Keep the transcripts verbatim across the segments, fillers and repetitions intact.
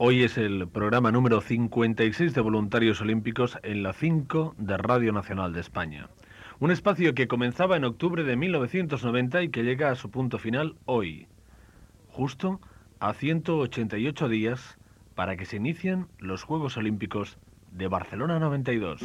Hoy es el programa número cincuenta y seis de Voluntarios Olímpicos en la cinco de Radio Nacional de España. Un espacio que comenzaba en octubre de mil novecientos noventa y que llega a su punto final hoy, justo a ciento ochenta y ocho días para que se inicien los Juegos Olímpicos de Barcelona noventa y dos.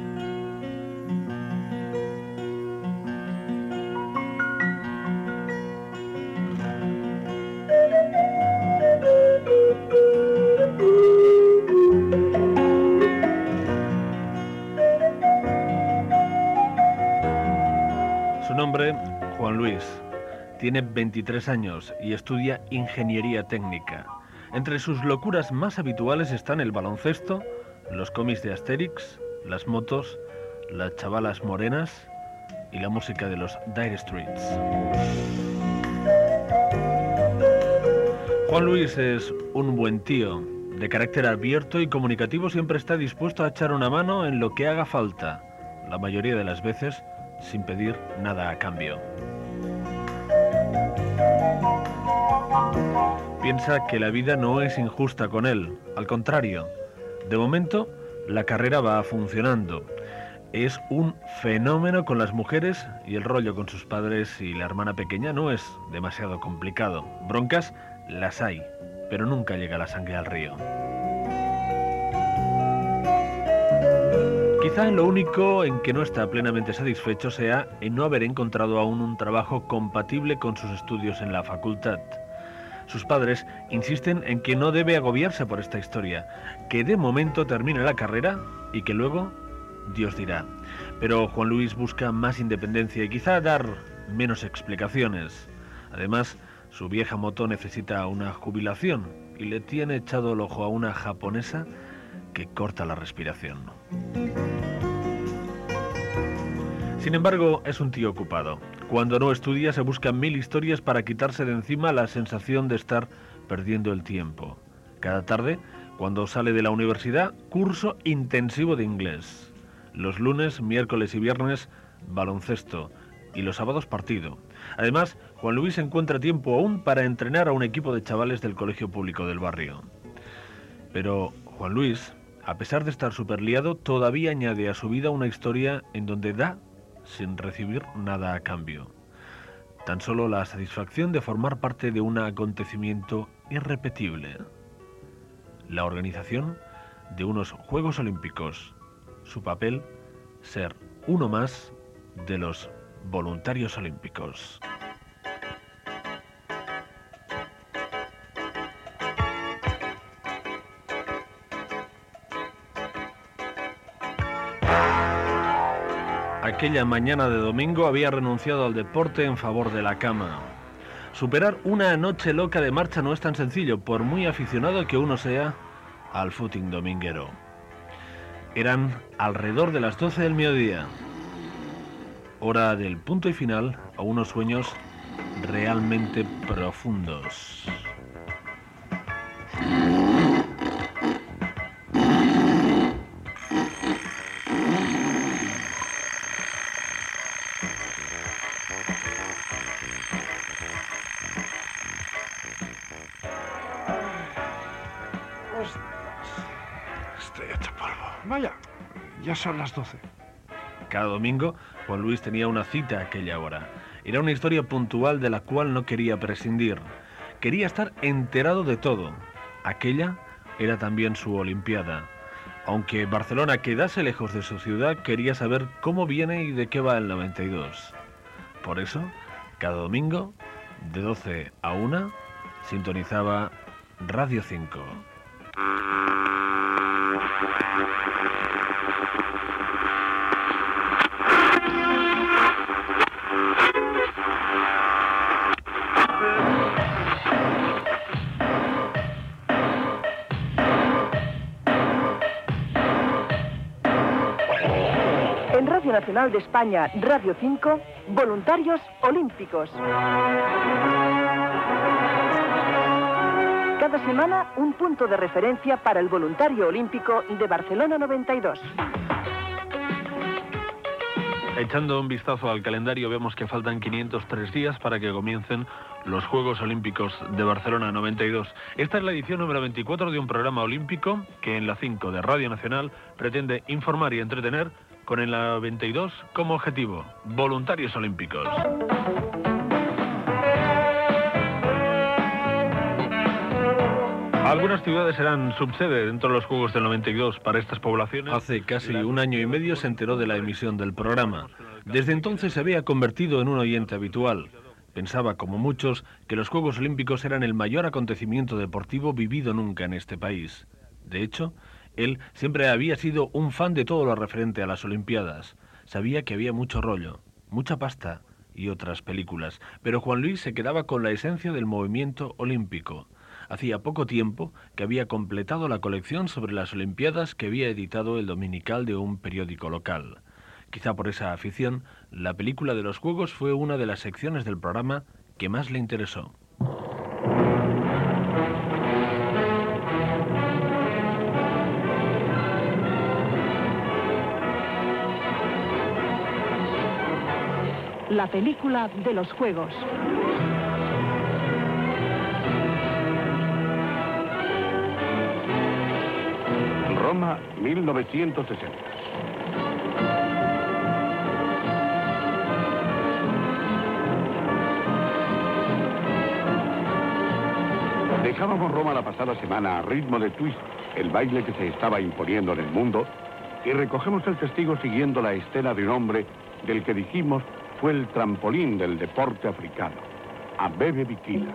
Su nombre, Juan Luis. Tiene veintitrés años y estudia ingeniería técnica. Entre sus locuras más habituales están el baloncesto, los cómics de Asterix, las motos, las chavalas morenas y la música de los Dire Straits. Juan Luis es un buen tío, de carácter abierto y comunicativo, siempre está dispuesto a echar una mano en lo que haga falta, la mayoría de las veces sin pedir nada a cambio. Piensa que la vida no es injusta con él, al contrario. De momento, la carrera va funcionando. Es un fenómeno con las mujeres y el rollo con sus padres y la hermana pequeña no es demasiado complicado. Broncas las hay, pero nunca llega la sangre al río. Quizá en lo único en que no está plenamente satisfecho sea en no haber encontrado aún un trabajo compatible con sus estudios en la facultad. Sus padres insisten en que no debe agobiarse por esta historia, que de momento termine la carrera y que luego Dios dirá. Pero Juan Luis busca más independencia y quizá dar menos explicaciones. Además, su vieja moto necesita una jubilación y le tiene echado el ojo a una japonesa que corta la respiración. Sin embargo, es un tío ocupado. Cuando no estudia, se buscan mil historias para quitarse de encima la sensación de estar perdiendo el tiempo. Cada tarde, cuando sale de la universidad, curso intensivo de inglés. Los lunes, miércoles y viernes, baloncesto. Y los sábados, partido. Además, Juan Luis encuentra tiempo aún para entrenar a un equipo de chavales del colegio público del barrio. Pero Juan Luis, a pesar de estar súper liado, todavía añade a su vida una historia en donde da sin recibir nada a cambio. Tan solo la satisfacción de formar parte de un acontecimiento irrepetible. La organización de unos Juegos Olímpicos. Su papel, ser uno más de los voluntarios olímpicos. Aquella mañana de domingo había renunciado al deporte en favor de la cama. Superar una noche loca de marcha no es tan sencillo, por muy aficionado que uno sea al footing dominguero. Eran alrededor de las doce del mediodía, hora del punto y final a unos sueños realmente profundos. Estoy hecho polvo. Vaya, ya son las doce. Cada domingo, Juan Luis tenía una cita a aquella hora. Era una historia puntual de la cual no quería prescindir. Quería estar enterado de todo. Aquella era también su Olimpiada. Aunque Barcelona quedase lejos de su ciudad, quería saber cómo viene y de qué va el noventa y dos. Por eso, cada domingo, de doce a una, sintonizaba Radio cinco. En Radio Nacional de España, Radio cinco, Voluntarios Olímpicos. Cada semana, un punto de referencia para el voluntario olímpico de Barcelona noventa y dos. Echando un vistazo al calendario vemos que faltan quinientos tres días para que comiencen los Juegos Olímpicos de Barcelona noventa y dos. Esta es la edición número veinticuatro de un programa olímpico que en la cinco de Radio Nacional pretende informar y entretener con el noventa y dos como objetivo, voluntarios olímpicos. Algunas ciudades serán subsede dentro de los Juegos del noventa y dos para estas poblaciones. Hace casi un año y medio se enteró de la emisión del programa. Desde entonces se había convertido en un oyente habitual. Pensaba, como muchos, que los Juegos Olímpicos eran el mayor acontecimiento deportivo vivido nunca en este país. De hecho, él siempre había sido un fan de todo lo referente a las Olimpiadas. Sabía que había mucho rollo, mucha pasta y otras películas, pero Juan Luis se quedaba con la esencia del movimiento olímpico. Hacía poco tiempo que había completado la colección sobre las Olimpiadas que había editado el dominical de un periódico local. Quizá por esa afición, la película de los Juegos fue una de las secciones del programa que más le interesó. La película de los Juegos. Roma, mil novecientos sesenta. Dejábamos Roma la pasada semana a ritmo de twist, el baile que se estaba imponiendo en el mundo, y recogemos el testigo siguiendo la escena de un hombre del que dijimos fue el trampolín del deporte africano, Abebe Bikila.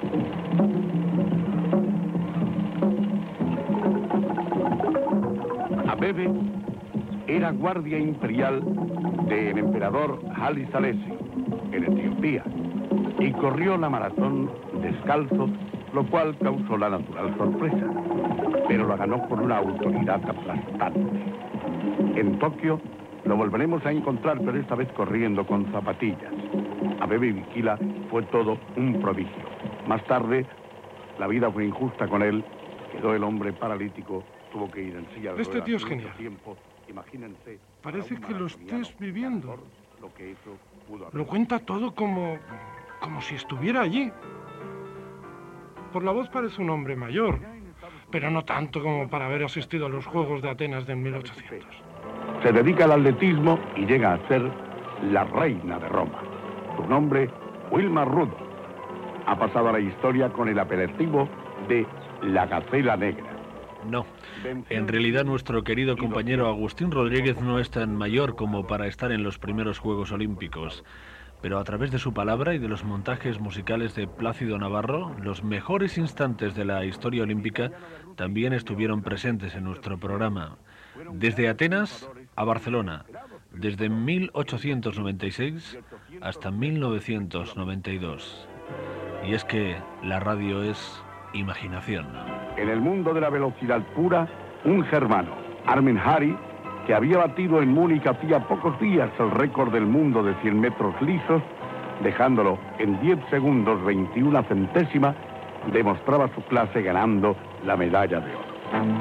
Abebe era guardia imperial del emperador Haile Selassie en Etiopía y corrió la maratón descalzo, lo cual causó la natural sorpresa, pero la ganó con una autoridad aplastante. En Tokio lo volveremos a encontrar, pero esta vez corriendo con zapatillas. Abebe Bikila fue todo un prodigio. Más tarde, la vida fue injusta con él, quedó el hombre paralítico. Tuvo que ir en silla de Este ruedas tío es mucho genial. tiempo. Imagínense, Parece para un que lo maratoniano estés viviendo. ganador, lo que eso pudo haber Lo cuenta todo como... como si estuviera allí. Por la voz parece un hombre mayor, pero no tanto como para haber asistido a los Juegos de Atenas de mil ochocientos. Se dedica al atletismo y llega a ser la reina de Roma. Su nombre, Wilma Rudolph. Ha pasado a la historia con el apelativo de la Gacela Negra. No, en realidad nuestro querido compañero Agustín Rodríguez no es tan mayor como para estar en los primeros Juegos Olímpicos, pero a través de su palabra y de los montajes musicales de Plácido Navarro, los mejores instantes de la historia olímpica también estuvieron presentes en nuestro programa. Desde Atenas a Barcelona, desde mil ochocientos noventa y seis hasta mil novecientos noventa y dos. Y es que la radio es imaginación. En el mundo de la velocidad pura, un germano, Armin Hari, que había batido en Múnich hacía pocos días el récord del mundo de cien metros lisos, dejándolo en diez segundos veintiuna centésimas, demostraba su clase ganando la medalla de oro.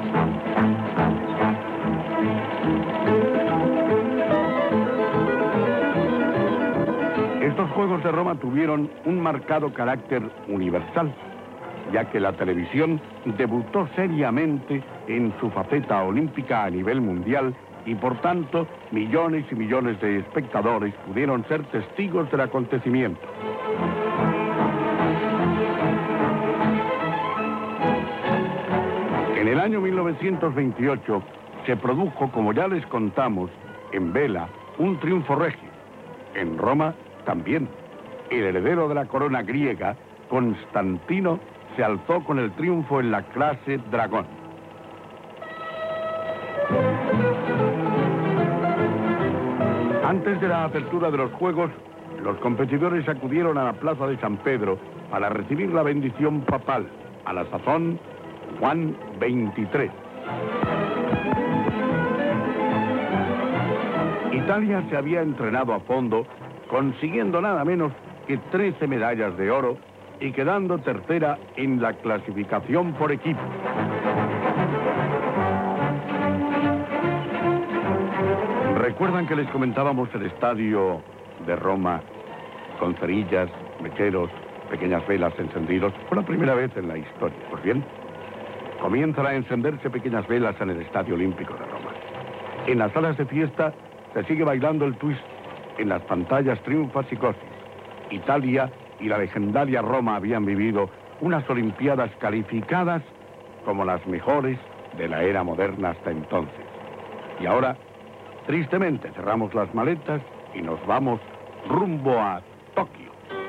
Estos Juegos de Roma tuvieron un marcado carácter universal, ya que la televisión debutó seriamente en su faceta olímpica a nivel mundial y por tanto millones y millones de espectadores pudieron ser testigos del acontecimiento. En el año mil novecientos veintiocho se produjo, como ya les contamos, en Vela, un triunfo regio. En Roma también. El heredero de la corona griega, Constantino, se alzó con el triunfo en la clase dragón. Antes de la apertura de los Juegos, los competidores acudieron a la plaza de San Pedro para recibir la bendición papal, a la sazón Juan veintitrés. Italia se había entrenado a fondo, consiguiendo nada menos que trece medallas de oro y quedando tercera en la clasificación por equipos. ¿Recuerdan que les comentábamos el estadio de Roma con cerillas, mecheros, pequeñas velas encendidos? Fue la primera vez en la historia. Pues bien, comienzan a encenderse pequeñas velas en el Estadio Olímpico de Roma. En las salas de fiesta se sigue bailando el twist. En las pantallas triunfa Psicosis. Italia y la legendaria Roma habían vivido unas Olimpiadas calificadas como las mejores de la era moderna hasta entonces. Y ahora, tristemente, cerramos las maletas y nos vamos rumbo a Tokio.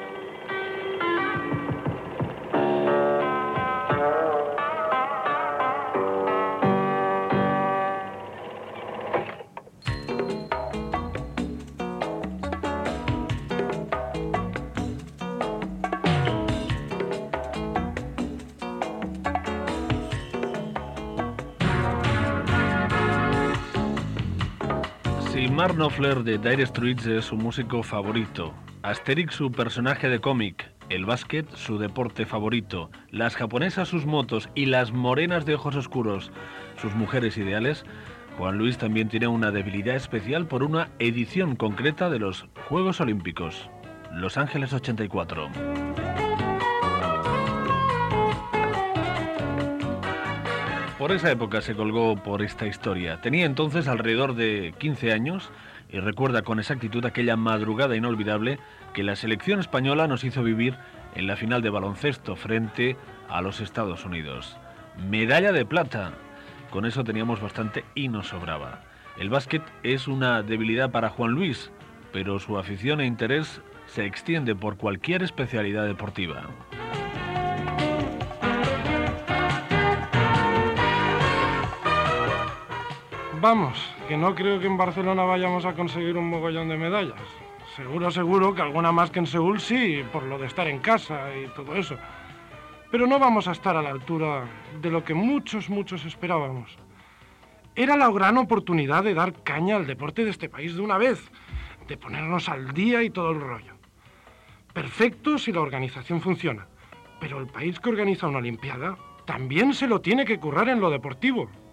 Mark Knopfler de Dire Straits es su músico favorito, Asterix su personaje de cómic, el básquet su deporte favorito, las japonesas sus motos y las morenas de ojos oscuros sus mujeres ideales. Juan Luis también tiene una debilidad especial por una edición concreta de los Juegos Olímpicos, Los Ángeles ochenta y cuatro. Por esa época se colgó por esta historia. Tenía entonces alrededor de quince años y recuerda con exactitud aquella madrugada inolvidable que la selección española nos hizo vivir en la final de baloncesto frente a los Estados Unidos. Medalla de plata. Con eso teníamos bastante y nos sobraba. El básquet es una debilidad para Juan Luis, pero su afición e interés se extiende por cualquier especialidad deportiva. Vamos, que no creo que en Barcelona vayamos a conseguir un mogollón de medallas. Seguro, seguro que alguna más que en Seúl sí, por lo de estar en casa y todo eso. Pero no vamos a estar a la altura de lo que muchos, muchos esperábamos. Era la gran oportunidad de dar caña al deporte de este país de una vez, de ponernos al día y todo el rollo. Perfecto si la organización funciona, pero el país que organiza una Olimpiada también se lo tiene que currar en lo deportivo.